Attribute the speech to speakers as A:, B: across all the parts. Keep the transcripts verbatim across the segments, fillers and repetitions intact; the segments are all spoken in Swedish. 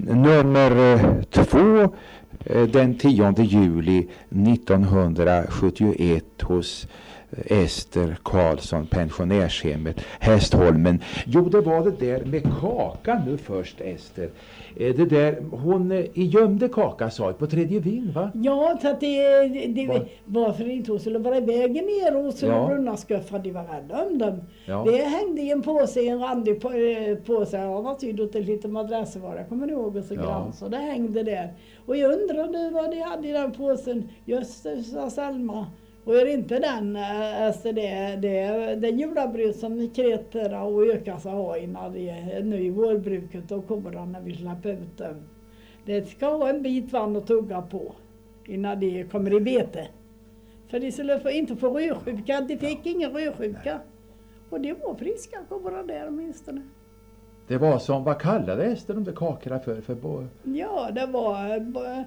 A: nummer två den tionde juli nittonhundrasjuttioett hos Ester Karlsson, pensionärshemmet Hästholmen. Jo, det var det där med kaka nu först, Ester. Det där, hon gömde kaka, sa på tredje vin, va?
B: Ja, så att det, det var, varför inte hon skulle vara i vägen ner och skulle
A: ja.
B: brunna skuffa, de var rädda om dem.
A: Ja.
B: Det hängde i en påse, en randig på, påse, ja, vad tyder till lite madrasser var det, kommer ni ihåg, och så
A: ja.
B: grann, så det hängde där. Och jag undrade vad de hade i den påsen, just det, sa Selma. Och är det inte den, alltså det, det, det julavbröd som kreter och ökar sig ha innan det är nu i vårbruket och kommer då när vi släpper ut dem. Det ska ha en bit vann att tugga på innan det kommer i bete. För de skulle få, inte få rödsjuka, de fick ingen rödsjuka. Och det var friska kommer där åtminstone.
A: Det var som, vad kallades det de där kakorna för? för bo...
B: Ja, det var... Bo,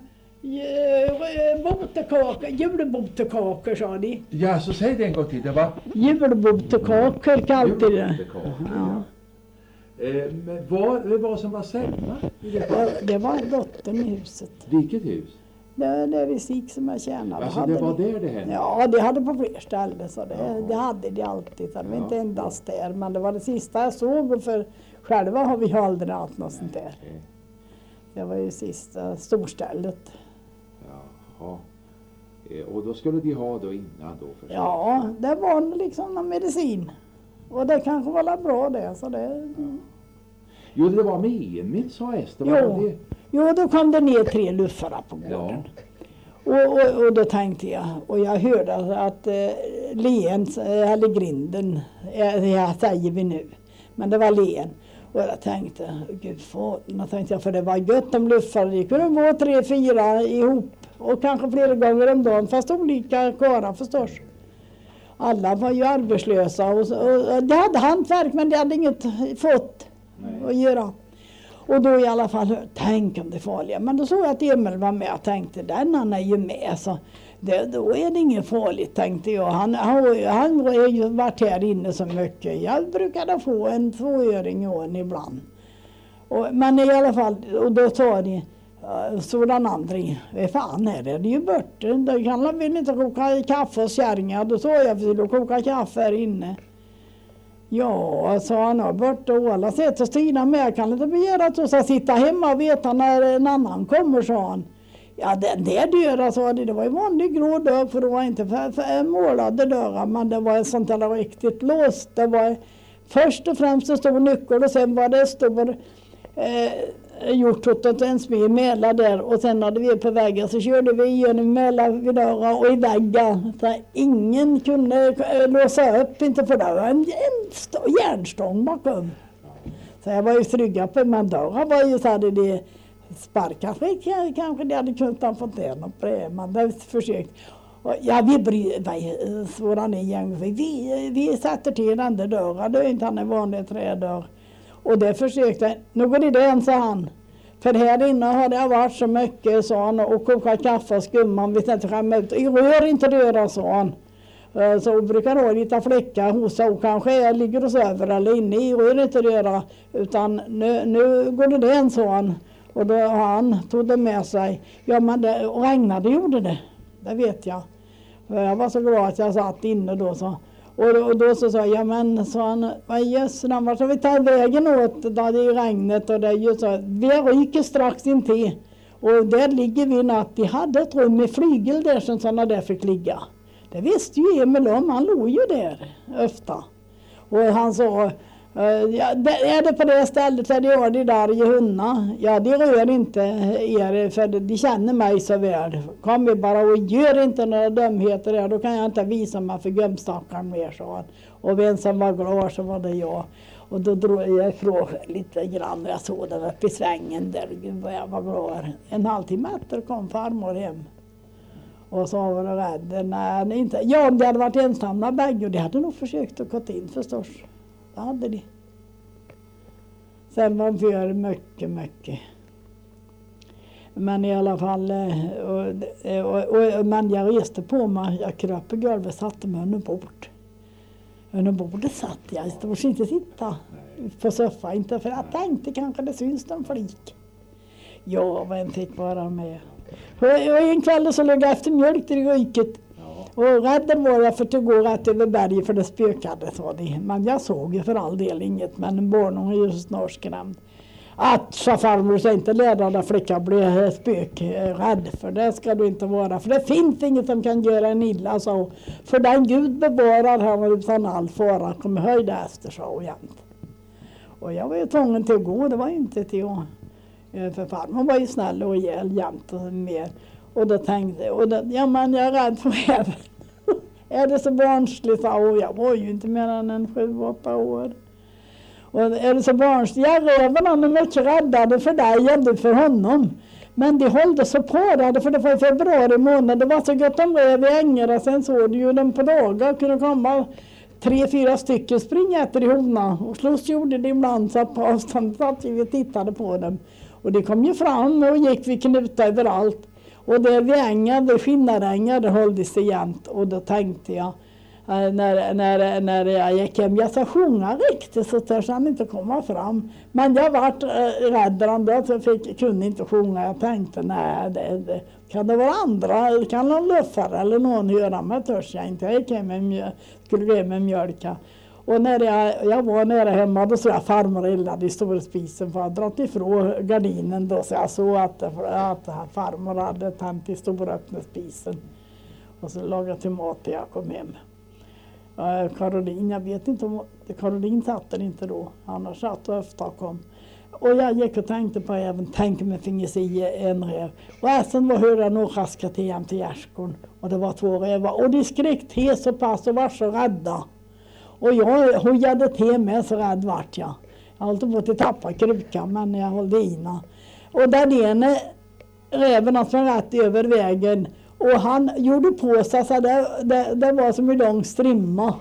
B: Botekakor, julbotekakor sa de.
A: Ja, så säg det en gång till. Det var
B: julbotekakor kallade det.
A: Ja. Eh, men vad det var som var Selma?
B: Det, det var dottern i huset.
A: Vilket hus?
B: Det, det är sik som jag tjänade.
A: Alltså det var där det hände?
B: Ja, det hade på fler ställen. Så det, det hade de alltid. Det var ja. Inte endast där. Men det var det sista jag såg. För själva har vi aldrig haft något sånt där. Okay. Det var ju sista storstället.
A: Ja, och då skulle de ha då innan då? För
B: ja, det var liksom en medicin. Och det kanske var bra det. Så det...
A: Ja. Jo, det var menigt, sa Ester.
B: Jo. Det... jo, då kom det ner tre luffare på gården. Ja. Och, och, och då tänkte jag, och jag hörde att eh, len, eller grinden, eh, jag säger vi nu, men det var len. Och jag tänkte, gud fan, tänkte jag, för det var gött om luffare. Det kunde vara tre, fyra ihop. Och kanske flera gånger om dagen, fast olika karlar förstås. Alla var ju arbetslösa och, och, och de hade hantverk men de hade inget fått Nej. Att göra. Och då i alla fall, tänk om det farliga. Men då såg jag att Emil var med och tänkte, den han är ju med så det, då är det inget farligt, tänkte jag. Han, han, han har ju varit här inne så mycket. Jag brukade få en tvåöring i åren ibland. Och, men i alla fall, och då sa de, sådan andra, vad fan är det? Det är ju borta. Då kan man väl inte koka kaffe och kärringar. Då sa jag för att koka kaffe här inne. Ja, sa han, och borta och alla sätter Stina med. Jag kan inte begära att hon ska sitta hemma och veta när en annan kommer, sa han. Ja, den där dörren, sa det, det var en vanlig grå dörr för det var inte för, för målade dörrar. Men det var ett sånt där riktigt låst. Det var först och främst en stor nyckel och sen var det stor... Eh, gjort åt en smed Mäla där och sen hade vi på vägen så körde vi igenom Mäla vid dörrar och i väggen så ingen kunde låsa upp, inte för det var en, en st- järnstång bakom. Så jag var ju trygga på, men dörrar var ju så hade de sparkat, kanske de hade kunnat ha fått det något brev, man hade försökt. Och ja, vi bryr svåran igen, vi, vi, vi sätter till den där dörren, det är inte en vanlig trädörr. Och det försökte, nu går det den, sa han. För här inne har det varit så mycket, sa han, och koka kaffe och skumma, vi ska inte skämma ut. I rör inte röra, sa han. Så brukar ha lite fläckar hos och kanske jag ligger och söver eller inne i rör inte röra. Utan nu, nu går det den, sa han. Och då han tog det med sig. Ja, men det regnade gjorde det, det vet jag. Jag var så glad att jag satt inne då, så. Och då, och då så sa jag, ja men, sa han, vad jöss, vart har vi tagit vägen åt, då det är regnet och det är ju så, vi ryker strax in till. Och där ligger vi natt, de hade ett rum med flygel där som sådana där fick ligga. Det visste ju Emil om, han låg ju där ofta. Och han sa, ja, är det på det stället så är det där i Hunna. Ja, det rör inte er för de känner mig så väl. Kom vi bara och gör inte några dumheter där, då kan jag inte visa mig för gubbstackaren mer, sa han. Och vem som var glad så var det jag. Och då drog jag ifrån lite grann, jag såg det uppe i svängen där, vad jag var glad. En halvtimme efter kom farmor hem. Och så var det rädd. Nej, inte. Ja, om de hade varit ensamma bägge, och de hade nog försökt att gå in förstås. Det hade de. Sen var de för mycket, mycket. Men i alla fall, och, och, och, men jag reste på mig, jag kröp på golvet, satte mig under bord. Under bordet satt jag, jag stod inte sitta på soffan, inte för jag tänkte kanske det syns en flik. Ja, vem fick vara med? Och, och en kväll så låg jag efter mjölk i ryket. Och rädd var jag för att gå rätt över berget för det spökade, sa de. Men jag såg ju för all del inget, men en barn är ju snart skrämd. Att, sa farmor, så inte lärarna flicka bli spökrädd, för det ska du inte vara. För det finns inget som kan göra en illa, så. För den Gud bevarar han utan all fara, kommer höjda efter, sa och jämt. Och jag var ju tvungen till att gå, det var inte till att, för farmor var ju snäll och ihjäl jämt och mer. Och då tänkte jag, och då, ja men jag är rädd för räven. Är det så barnsligt? Och jag var ju inte mer än en sju, åtta år. Och är det så barnsligt? Ja, räven han är mycket räddade för dig, inte för honom. Men de höll så på det, för det var i februari månad. Det var så gott om räv i ängar, och sen såg du ju dem på dagar. Kunde komma tre, fyra stycken springa efter i hovarna. Och slåss gjorde det ibland, så på avstånd satt vi och tittade på dem. Och det kom ju fram och gick vi knuta överallt. Och det vi ängade, skinnarängar, höll det sig jämt. Och då tänkte jag, när, när, när jag gick hem, jag sa sjunga riktigt så törs han inte komma fram. Men jag vart rädd ändå, så fick, kunde inte sjunga. Jag tänkte, nej, det, det, kan det vara andra, kan någon luffare eller någon höra mig, törs jag inte. Jag gick hem med mjölk, skulle gå hem med mjölka. Och när jag, jag var nere hemma, då såg jag farmor eldade i stora spisen, för jag dragit ifrån gardinen då, så jag såg att, att farmor hade tänt i stora öppna spisen. Och så lagade till mat när jag kom hem. Caroline, jag vet inte om, Caroline satt där inte då, annars satt och ofta kom. Och jag gick och tänkte på även, tänk mig finns i en räv. Och sen var hörde jag nog schaska till hem till gärdsgården, och det var två rävar. Och de skrek till så pass och var så rädda. Och jag hojade till med, så rädd vart jag. Jag höll på att tappa krukan, men jag höll ina. Och där ene räven som var rätt över vägen. Och han gjorde på sig så det, det, det var som en lång strimma.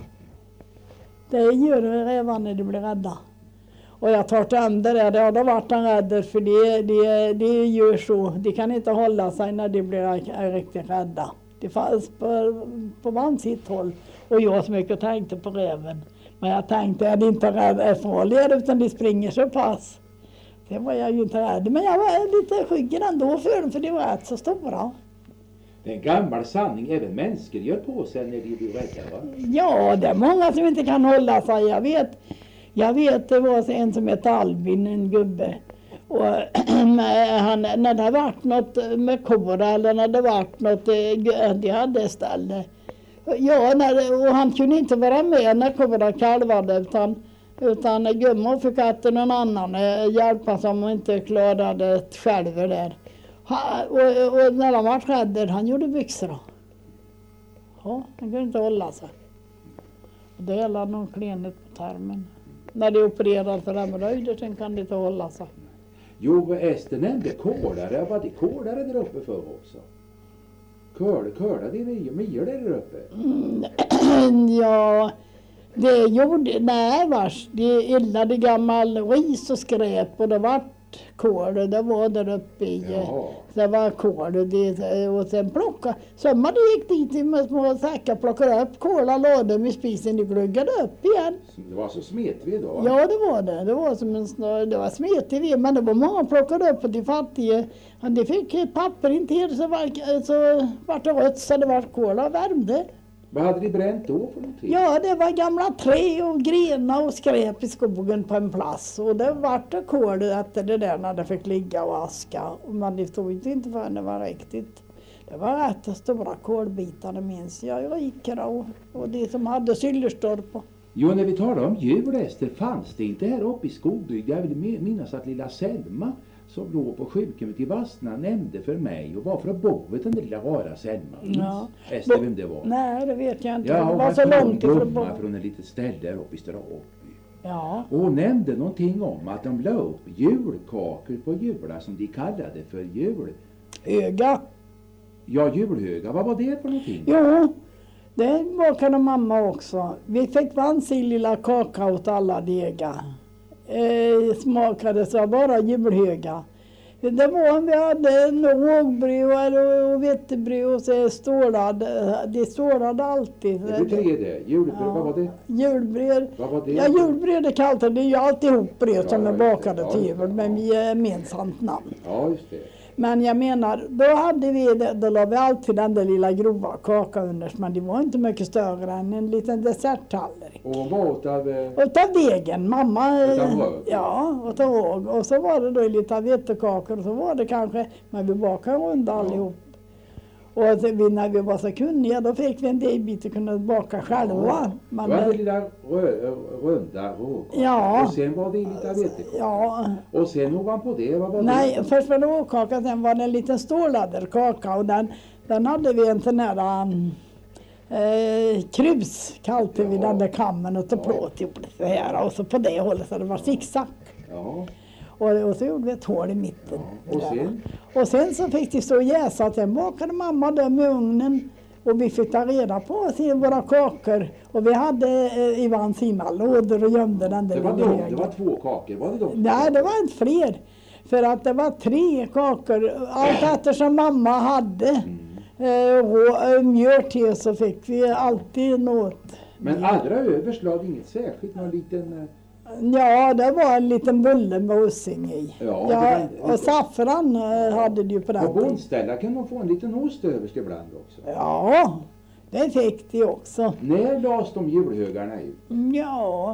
B: Det gör rävar när de blir rädda. Och jag tar till andra där, ja, då vart han rädd, för det de, de gör så. De kan inte hålla sig när de blir riktigt rädda. Det fanns på, på vansitt håll. Och jag så mycket tänkte på räven. Men jag tänkte att det inte är farligare, utan de springer så pass. Det var jag ju inte rädd. Men jag var lite skygg ändå för dem, för det var rätt så stora.
A: Det är en gammal sanning, även människor gör på sig när de blir rädda, va?
B: Ja, det är många som inte kan hålla sig. Jag vet, jag vet det var en som hette Albin, en gubbe. Och han, när det varit något med kor eller när det varit något, de hade ställe. Ja, när, och han kunde inte vara med när korna kalvade, utan, utan gummor fick att någon annan hjälpa som inte klarade själv där. Ha, och, och när han var rädd, han gjorde byxor. Ja, han kunde inte hålla sig. Och det gällde någon klenet på tarmen. När de opererade för hemorrojder, sen kan de inte hålla sig.
A: Jo, Ester nämnde kålare. Var det kålare där uppe för också? Köl, kölar det myror där uppe?
B: Mm, ja, det gjorde, nej vars. Det eldade gammal ris och skräp, och det var kål, det var där uppe i, ja. Det var kål, det, och sen plocka. Sommar gick dit med små säckar, plockade upp kåla, lade dem i spisen, de gluggade upp igen.
A: Det var så smetved då?
B: Ja, det var det. Det var som en snö, det var smetved, men det var många plockade upp, och de fattiga, de fick ett papper in till, så var, så var det rött, så det var kåla och värmde.
A: Vad hade de bränt då för någonting?
B: Ja, det var gamla trä och grenar och skräp i skogen på en plats. Och det var det kol efter det där när det fick ligga och aska. Men det stod inte för det var riktigt. Det var rätt stora kolbitar, det minns jag. Jag gick och, och det som hade Syllerstorp.
A: Jo, när vi talar om djur, Ester, fanns det inte här uppe i Skogbygd? Jag vill minnas att lilla Selma som låg på sjukhemmet i Vastna nämnde för mig, och varför bovet den lilla rara Selma.
B: Ja.
A: Ester, vem det var?
B: Nej, det vet jag inte.
A: Ja,
B: det var så långt ifrån
A: bovet. Från en litet ställe där uppe i Stråby.
B: Ja.
A: Och hon nämnde någonting om att de la upp julkakor på jula som de kallade för jul.
B: Höga.
A: Ja, julhöga. Vad var det för någonting?
B: Jo, det bakade mamma också. Vi fick vansill lilla kaka åt alla degar. Eh, smakade så bara julhöga. Det var, vi hade rågbröd och, och vetebröd och så stålade, det stålade alltid.
A: Det betyder det. Julbröd, ja. Vad var det?
B: Julbröd.
A: Vad var det?
B: Ja, julbröd är kallt, det är ju alltihop bröd som
A: ja,
B: är bakade
A: ja,
B: till jul med gemensamt namn.
A: Ja, just det.
B: Men jag menar, då hade vi, då la vi alltid den där lilla grova kakan under, men det var inte mycket större än en liten desserttallrik.
A: Och vad åt av? Eh...
B: Utav degen, mamma.
A: Utav rög?
B: Ja, utav råg. Och så var det då lite vetekakor och så var det kanske, men vi bakade runda allihop. Och vi, när vi var så kunniga, då fick vi en degbit och kunde baka själva.
A: Ja.
B: Man,
A: det var det lilla rö, runda rågkakor.
B: Ja.
A: Och sen var det lite vetekakor.
B: Ja.
A: Och sen ovanpå det, vad var
B: Nej,
A: det?
B: först var det rågkaka, sen var det en liten ståladerkaka och den, den hade vi en sån här um, eh, krus, kallade vi den där kammen och tog plåt gjorde så här. Och så på det hållet så det var zigzag.
A: Ja.
B: Och, och så gjorde vi ett hål i mitten.
A: Ja. Och sen?
B: Och sen så fick det stå och jäsa att sen bakade mamma dem i ugnen. Och vi fick ta reda på sin, våra kakor. Och vi hade eh, Ivan sina lådor och gömde den där.
A: Det var, de, det var två kakor, var det de?
B: Nej, det var inte fler. För att det var tre kakor. Allt eftersom mamma hade mm. eh, och mjöl till så fick vi alltid något.
A: Men allra överst lade inget särskilt, någon liten...
B: Ja, det var en liten bulle med ossing i.
A: Ja,
B: ja,
A: var,
B: och saffran ja. hade det ju på den
A: tiden. På bondställa kan man få en liten ost överst ibland också.
B: Ja, det fick de också.
A: När lades de julhögarna ut?
B: Ja,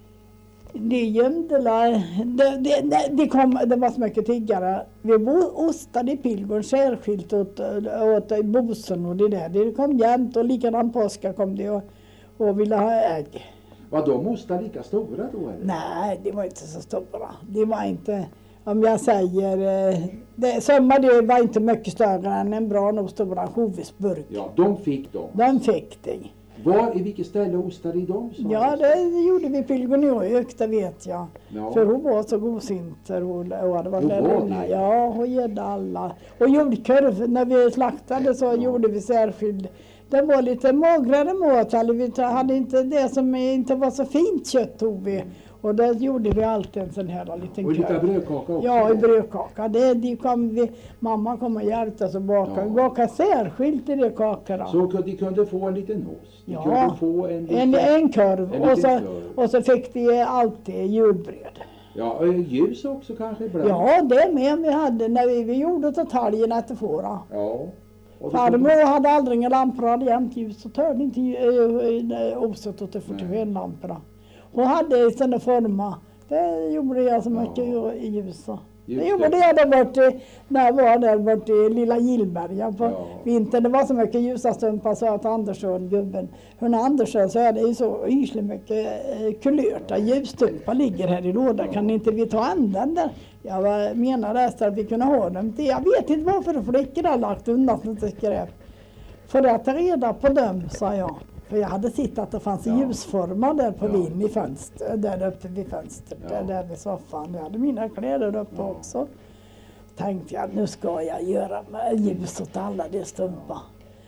B: det gömde det, det, det, det, kom, det var så mycket tiggare. Vi ostade i Pilgården särskilt åt, åt bosen och det där. Det kom jämt och likadant påska kom det och, och ville ha ägg.
A: Var de ostar lika stora då eller?
B: Nej, det var inte så stora. Det var inte, om jag säger, det, sömmar det var inte mycket större än en bra nog stora hovisburk.
A: Ja, de fick de.
B: De fick det.
A: Var, i vilket ställe ostade i dem?
B: Ja, det gjorde vi Pilgården i Ök, det vet jag.
A: Ja.
B: För hon var så godsint. Hon, hon hade varit
A: där.
B: Ja, hon gällde alla. Och jordkorv, när vi slaktade så ja. gjorde vi särskild. Det var lite magrare mat, vi hade inte det som inte var så fint kött tog vi. Och där gjorde vi alltid en sån här liten
A: och lite brödkaka också?
B: Ja, i brödkaka. Det, de kom vi, mamma kom och hjälpte oss att baka. Ja. Vi bakade särskilt i de kakorna.
A: Så de kunde få en liten ost? De
B: ja,
A: kunde få en, liten,
B: en, en korv.
A: En
B: och, så,
A: korv. Och
B: så fick de alltid julbröd.
A: Ja, ljus också kanske ibland?
B: Ja, det med vi hade när vi, vi gjorde detaljen efter fåra.
A: Ja.
B: Farmor hade aldrig en lampa, hade jämt ljus och törde inte äh, oset åt de fyrtiofem lamporna. Hon hade sådana former, det gjorde jag så mycket ja. i ljus. Det gjorde det. jag där borta, när jag var där borta i lilla Gillberga på ja. vintern. Det var så mycket ljusa stumpar så att Andersson, gubben, hon Andersson så är det ju så ysligt mycket kulörta ljusstumpar ligger här i lådan. Ja. Kan inte vi ta andan där? Jag menar nästan att vi kunde ha dem till. Jag vet inte varför flickor har lagt undan inte skräp. För att ta reda på dem, sa jag. För jag hade sett att det fanns ja. ljusformar där på ja. vin i fönster, där uppe vid fönstret, ja. där, där vid soffan. Jag hade mina kläder uppe ja. också. Tänkte jag, nu ska jag göra ljus åt alla de stumpar.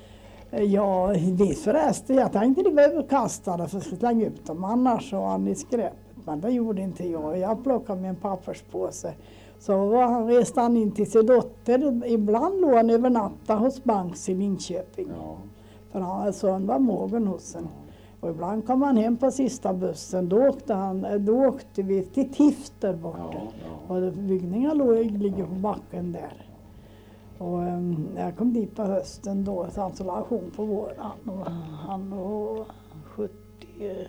B: Ja, visst förresten, jag tänkte de var överkastade för att slänga ut dem, annars så han i skräpet. Men det gjorde inte jag. Jag plockade med en papperspåse. Så var han, reste han in till sin dotter. Ibland låg han över natten hos Banks i Linköping. Ja. För hans son var mogen hos en. Och ibland kom han hem på sista bussen. Då åkte, han, då åkte vi till Tifter borta. Ja, ja. Och byggningar låg, ligger på backen där. Och um, jag kom dit på hösten då, så han skulle ha aktion på våren. Och han var sjuttio,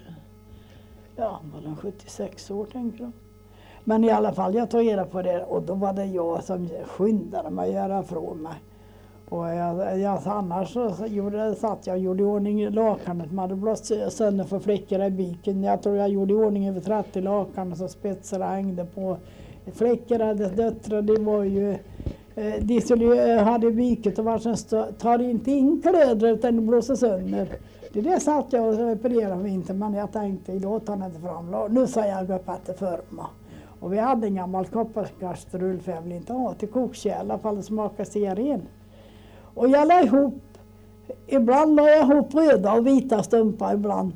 B: ja, var han sjuttiosex år tänker jag. Men i alla fall, jag tog reda på det och då var det jag som skyndade mig att göra från mig. Och jag, jag, annars så gjorde, satt jag och gjorde i ordning lakanet. Man hade blåst sönder för fläckar i biken. Jag tror jag gjorde i ordning över trettio lakan och så spetsade hängde på. Fläckar hade döttrar, det var ju... De skulle hade biket och varsin tar inte in kläder utan det blåser sönder. Det där satt jag och reparerade vinter, men jag tänkte idag tar jag inte fram. Nu sa jag upp att det förma. Och vi hade en gammal kopparkastrull för jag vill inte ha till kokkärl för det smakar stearin. Och jag la ihop, ibland la jag ihop röda och vita stumpar ibland.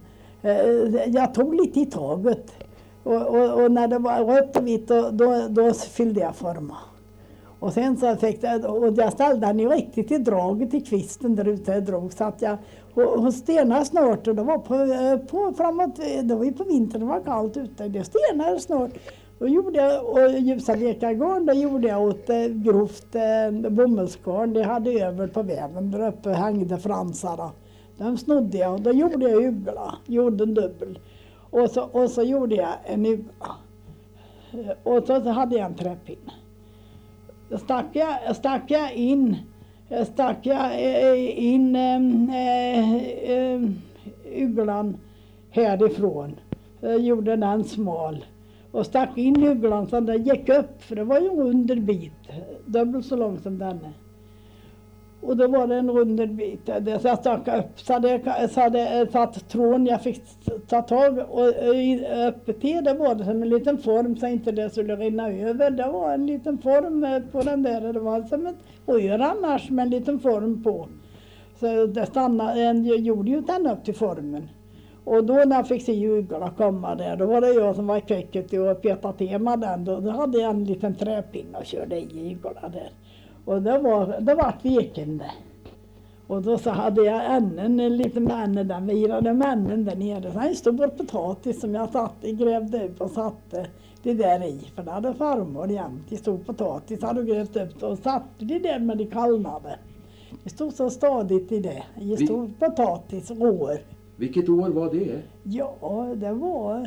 B: Jag tog lite i taget. Och, och, och när det var rött och vitt då, då, då fyllde jag forma. Och sen så fick det, och jag ställde den ju riktigt i draget i kvisten där ute jag drog. Så att jag, och, och stenade snart och det var på, på framåt, det var ju på vintern, det var kallt ute. Det stenade snart. Då gjorde jag, och ljusa vekargarn, då gjorde jag åt eh, grovt eh, bomullsgarn. Det hade över på väven, där uppe hängde fransarna. De snodde jag och då gjorde jag ugla, gjorde en dubbel. Och så, och så gjorde jag en ugla. Och så, så hade jag en träpinne. Då stack jag, stack jag in, stack jag in äh, äh, uglan härifrån. Jag gjorde den smal. Och stack in uglan så den gick upp, för det var ju en runder bit, dubbelt så lång som den är. Och då var det en runder bit, det så jag stack upp, så hade jag så hade satt tråden jag fick ta tag och uppe till, det var det som en liten form så inte det skulle rinna över. Det var en liten form på den där, det var som ett rör annars med en liten form på. Så det stannade, jag gjorde ju den upp till formen. Och då när jag fick se uglarna komma där, då var det jag som var i köket och petade tema den. Då, då hade jag en liten träpinne och körde i uglarna där. Och det var, det var vekande. Och då så hade jag ännen, en liten änne, den virade med ännen där nere. Sen en stor potatis som jag satte, grävde upp och satte det där i. För det hade farmor jämt, i stor potatis hade hon grävt upp och satte det där med det kallnade. Det stod så stadigt i det, i stor Vi... potatis, år.
A: Vilket år var det?
B: Ja, det var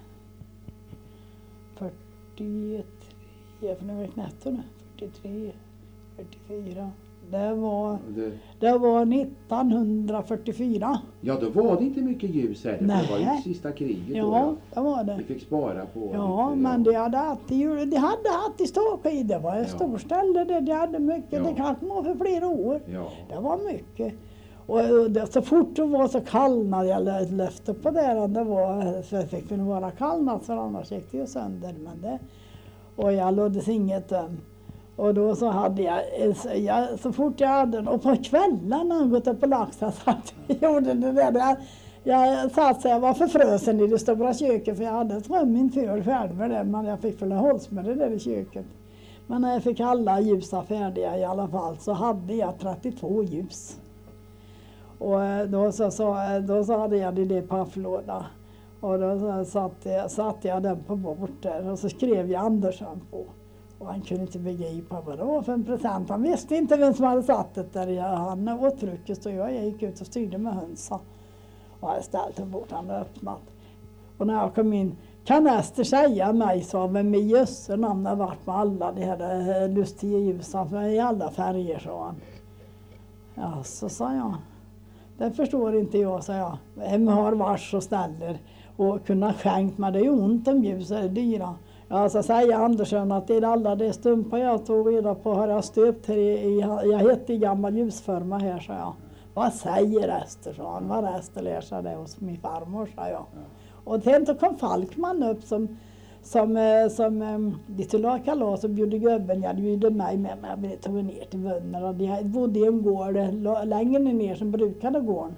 B: fyrtiotre, för nu räknar jag nu, fyrtiotre, fyrtiofyra. Det var, det... det var nittonhundrafyrtiofyra.
A: Ja, då var det inte mycket ljus här. Det var ju sista kriget.
B: Ja,
A: då, ja,
B: det var det.
A: Vi fick spara på.
B: Ja, lite, men ja. det hade alltid, det hade alltid ståkig. Det var ett ja. storställe där det hade mycket. Ja. Det kanske var för flera år. Ja. Det var mycket. Och det, så fort det var så kallnad, jag löfte på det, det var, så fick det vara kallnad för annars gick det ju sönder. Men det, och jag låddes inget um, och då så hade jag, jag, så fort jag hade, och på kvällen när jag gått upp på laxen så att jag gjorde det där. Jag, jag satt så jag var förfrösen i det stora köket för jag hade strömmen för färdig med det, men jag fick väl hålls med det där i köket. Men när jag fick alla ljusa färdiga i alla fall så hade jag trettiotvå ljus. Och då så, så, då så hade jag det i pafflåda. Och då så satte jag, satte jag den på bort där och så skrev jag Andersson på. Och han kunde inte begripa vad det var för en present. Han visste inte vem som hade satt det där. Jag, han åt frukost och jag gick ut och styrde med hönsa. Och jag ställde bort han och öppnat. Och när jag kom in, kan Ester säga mig, så vem i jösse namn har varit med alla de här lustiga ljusen i alla färger, sa han. Ja, så sa jag. Det förstår inte jag, sa jag. Vem har vars och ställer och kunna skänkt mig, det är ont om ljus, är dyra. Ja, så säger Andersson att det är alla de stumpar jag tog reda på har jag stöpt här i, i jag heter i gammal ljusförma här, sa jag. Vad säger Ester, sa han. Vad Ester lär sig det hos min farmor, sa jag. Och sen så kom Falkman upp som som, som de skulle ha kalas och bjöd gubben, jag bjöd mig med mig, jag tog ner till vänner och de bodde i en gård längre ner som brukade gården.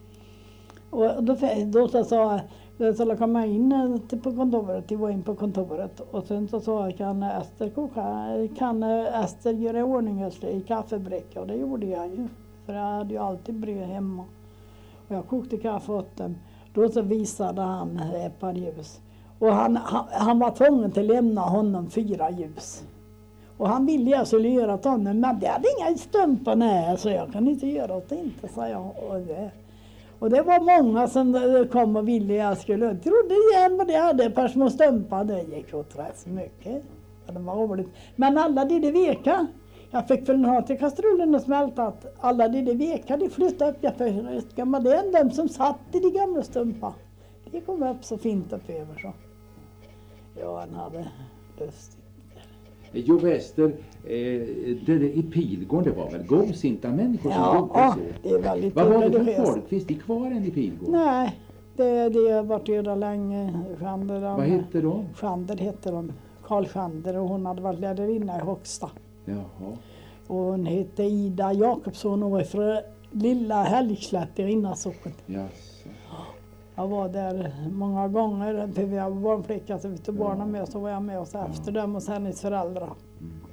B: Och då, då så sa jag, så kom jag in till på kontoret, jag var in på kontoret och sen så sa jag, kan Ester koka, kan Ester göra i ordning i kaffebräcka, och det gjorde jag ju, för jag hade ju alltid bröd hemma. Och jag kokte kaffe åt dem, då så visade han ett par ljus. Och han, han, han var tvungen till att lämna honom fyra ljus. Och han ville jag skulle göra åt honom, men det hade inga stumpar, nej, så jag kan inte göra åt det inte, sa jag. Och det, och det var många som kom och ville jag skulle, jag trodde igen, men det hade ett par små stumpar, det gick åt rätt så mycket. Det var roligt. Men alla de det veka, jag fick väl ha till kastrullen och smältat, alla de det veka, de flyttade upp, jag fick gamla det är de som satt i de gamla stumpar. Det kom upp så fint upp över så. Ja, han hade lust.
A: Jo, Ester, eh, det där i Pilgården, det var väl gomsinta människor som
B: ja,
A: gjorde
B: ja,
A: så?
B: Det är väldigt.
A: Vad var det för folk? Finns det kvar än i Pilgården?
B: Nej, det, det har varit göra länge. Schander,
A: Vad hette de?
B: Schander hette de. Karl Schander, och hon hade varit lärarinna i Högsta.
A: Jaha. Och
B: hon hette Ida Jakobsson och var från lilla Helgslätter innan socken.
A: Yes.
B: Jag var där många gånger, för vi var barnflicka så vi tog barnen med, så var jag med oss efter ja. dem och sen hennes föräldrar.
A: Mm.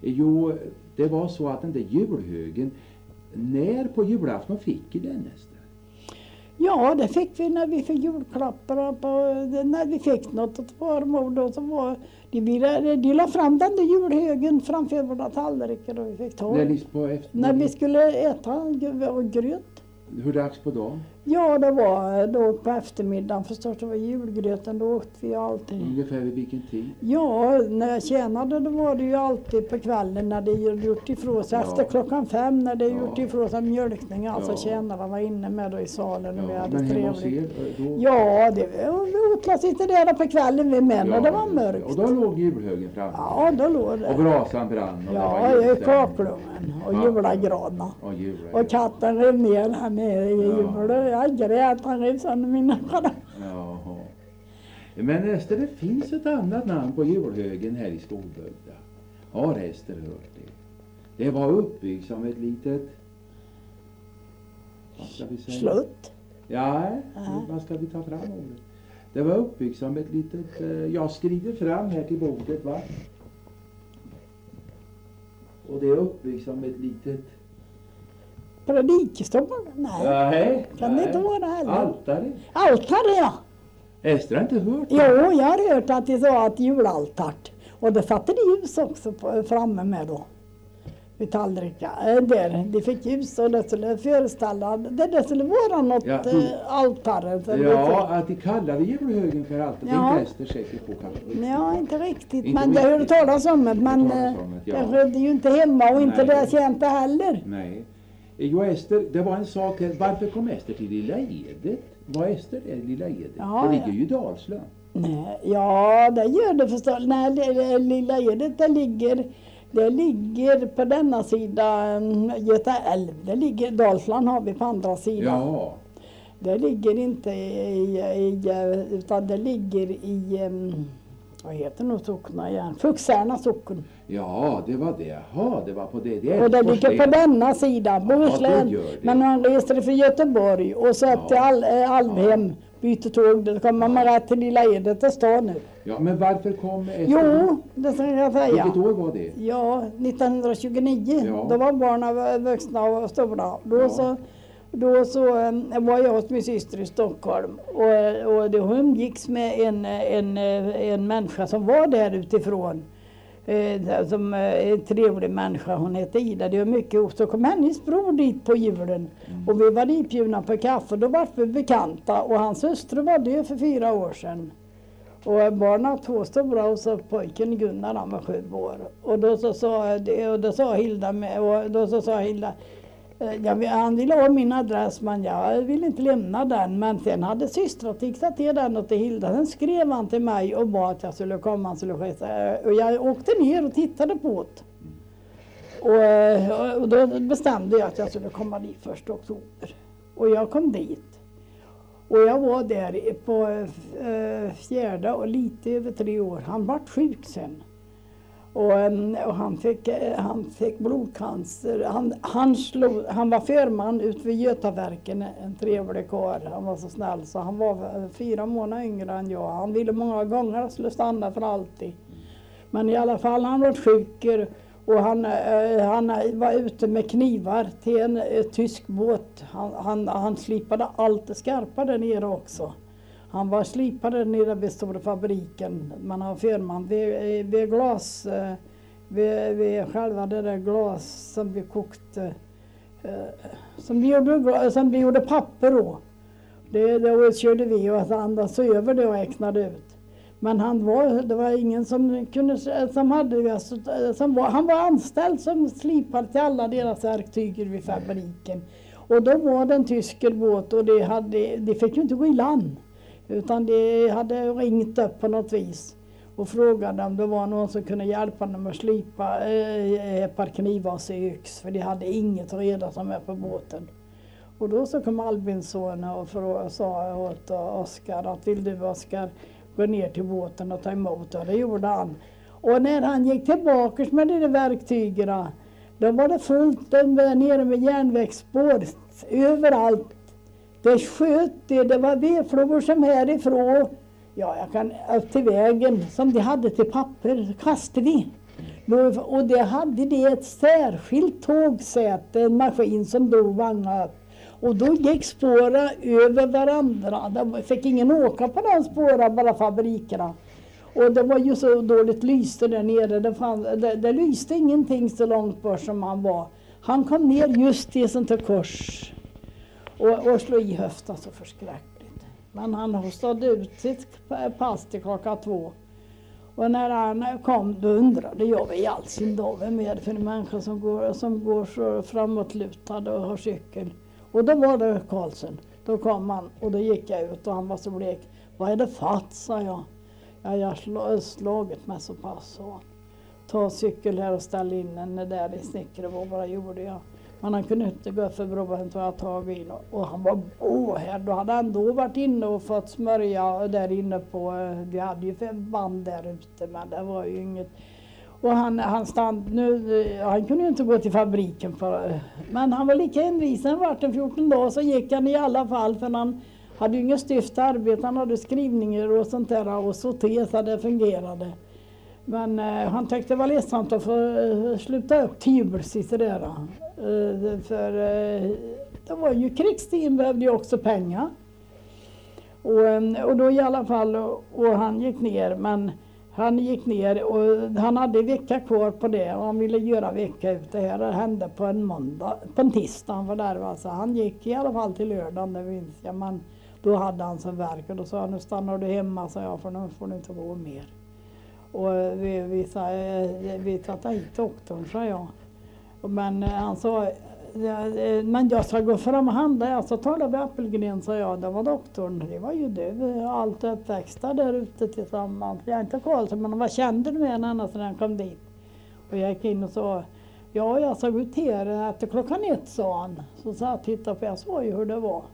A: Jo, det var så att den där julhögen, när på julafton fick vi den Ester?
B: Ja, det fick vi när vi fick julklappar. På, när vi fick något att farmor då, så var de, ville, de la fram den där julhögen framför våra tallrikar och vi fick ta.
A: När, på efter...
B: när vi skulle äta och gröt.
A: Hur dags på dagen?
B: Ja, det var då på eftermiddagen. Förstås det var julgröten, då åt vi alltid.
A: Ungefär vid vilken tid?
B: Ja, när jag tjänade då var det ju alltid på kvällen när det är gjort ifrån sig. Ja. Efter klockan fem när det är gjort ja. ifrån sig mjölkning. Alltså ja. tjänarna var inne med då i salen och ja, vi hade men trevligt. Då... Ja, det åtlas inte där på kvällen vi män ja, och det var mörkt.
A: Och då låg julhögen framme?
B: Ja, då låg det.
A: Och brasan brann? Och
B: ja, det var kakelugnen och ja. julagradarna. Och, jula, och katten rev ner här nere i julen. Jag grät, han rev sönder mina karar.
A: Jaha. Men Ester, det finns ett annat namn på julhögen här i Skogbygda. Har Ester hört det? Det var uppbyggt som ett litet... Vad ska vi säga?
B: Slutt.
A: Ja, uh-huh. Vad ska vi ta fram ordet? Det var uppbyggt som ett litet... Jag skriver fram här till bordet, va? Och det är uppbyggt som ett litet...
B: Predikstol? Nej.
A: Nej.
B: Kan det inte vara det heller?
A: Altare?
B: Altare, ja.
A: Ester har inte hört det?
B: Jo, jag har hört att de sa att julaltart. Och det satte de ljus också på, framme med då. Vid tallrika. Där, de fick ljus och det skulle föreställa. Det, det skulle vara något ja, äh, altare.
A: Ja, att de kallade julhögen för altare. Ja. Det är inte Ester säker på kanske.
B: Ja, inte riktigt. Inte men jag hörde talas om det. Men det, ja. det skedde ju inte hemma och inte Nej. det kände heller.
A: Nej. Jo Ester, det var en sak här. Varför kom Ester till Lilla Edet? Var Ester är Lilla Edet? Ja, det ligger ja. ju i Dalsland.
B: Nej, ja, det gör det förstås. Nej, det, Lilla Edet det ligger, det ligger på denna sida Göta älv. Det ligger, Dalsland har vi på andra sidan.
A: Ja.
B: Det ligger inte i, i utan det ligger i... Vad heter nog sockna igen? Fuxärna socken.
A: Ja, det var det. Jaha, det var på det. det
B: och det ligger på denna sida, Bohuslän. Ja, men han reste för Göteborg och så ja. till Al Alvhem, ja. byter tåg. Då kommer man rätt till Lilla Edet och stan nu.
A: Ja, men varför kom Ester?
B: Jo, det ska jag säga.
A: Vilket år var det?
B: Ja, nittonhundratjugonio. Ja. Då var barnen vuxna och stora. Då ja. så... Då så var jag hos min syster i Stockholm och, och det umgicks med en, en, en människa som var där utifrån. Eh, som en trevlig människa, hon hette Ida. Det var mycket, så kom hennes bror dit på julen mm. och vi var ditbjudna på kaffe. Då var vi bekanta och hans syster var död för fyra år sedan. Och barnen två stora och så pojken Gunnar, han var sju år. Och då så sa, och då sa Hilda, med, och då så sa Hilda Jag, han ville ha min adress men jag ville inte lämna den. Men sen hade systrar fixat till den och till Hilda. Sen skrev han till mig och bad att jag skulle komma. Han skulle skjuta. Och jag åkte ner och tittade på det. Och, och då bestämde jag att jag skulle komma dit första oktober. Och jag kom dit. Och jag var där på äh, fjärde och lite över tre år. Han var sjuk sen. Och, och han, fick, han fick blodcancer. Han, han, slog, han var förman ut vid Götaverken, en trevlig karl. Han var så snäll så han var fyra månader yngre än jag. Han ville många gånger att jag skulle stanna för alltid. Men i alla fall han var sjuk och han, han var ute med knivar till en, en tysk båt. Han, han, han slipade allt det skarpa där nere också. Han var slipare nere vid stora fabriken. Man har firman vid, vid glas, vid, vid själva det där glas som vi kokte, som vi gjorde, som vi gjorde papper då. Det, det körde vi och andra så över det och räknade ut. Men han var, det var ingen som kunde, som hade, som var, han var anställd som slipade till alla deras verktyger vid fabriken. Och då var det en tysker båt och det hade, det fick ju inte gå i land. Utan de hade ringt upp på något vis och frågade om det var någon som kunde hjälpa dem att slipa eh, ett par knivar och yx. För de hade inget att reda som är på båten. Och då så kom Albins son och sa åt Oskar att vill du Oskar gå ner till båten och ta emot. Och det gjorde han. Och när han gick tillbaka med de där verktygerna då var det fullt där nere med järnvägsspår överallt. Det sköt det, det var vedflor som härifrån, ja jag kan upp till vägen som de hade till papper, kastade vi. Då, och det hade det ett särskilt tågsäte, en maskin som drog vagnar upp. Och då gick spåra över varandra. De fick ingen åka på den spåra, bara fabrikerna. Och det var ju så dåligt lyste där nere. Det, fann, det, det lyste ingenting så långt bort som han var. Han kom ner just i sånt här kors. Och, och slog i höften så förskräckligt. Men han hostade ut sitt pass till klockan två. Och när han kom då undrade jag i all sin dag vem är det för en människa som går, som går så framåtlutad och har cykel. Och då var det Karlsson. Då kom han och då gick jag ut och han var så blek. Vad är det fatt, sa jag. Ja, jag har slagit mig så pass, så. Ta cykel här och ställ in den där i Snickerebo, vad gjorde jag. Men han kunde inte gå för bron, så jag tag in. Och han var åh här, då hade han då varit inne och fått smörja där inne på, vi hade ju fem band där ute, men det var ju inget. Och han, han stand nu, han kunde ju inte gå till fabriken för, men han var lika envisen, vart en fjorton dagar så gick han i alla fall, för han hade ju ingen styft arbete, han hade skrivningar och sånt där och så te så det fungerade. Men eh, han tyckte det var ledsamt att få eh, sluta upp tibels där. Eh, för eh, det var ju krigstiden, behövde ju också pengar. Och, och då i alla fall, och, och han gick ner, men han gick ner och han hade en vecka kvar på det och han ville göra vecka ut. Det här hände på en måndag, på en tisdag han var där. Alltså. Han gick i alla fall till lördagen, det minns jag, men då hade han så verk och då sa han, nu stannar du hemma, sa jag, för nu får du inte gå mer. Och vi, vi, sa, vi satte hit doktorn, sa jag. Men han sa, men jag ska gå fram och handla, jag så talade vi Appelgren, sa jag, det var doktorn. Det var ju du, allt uppväxta där ute tillsammans. Jag är inte Karlsson, men vad kände du med henne när han kom dit? Och jag gick in och sa, ja, jag såg ut här efter klockan ett, sa han. Så sa jag, titta på, jag såg ju hur det var.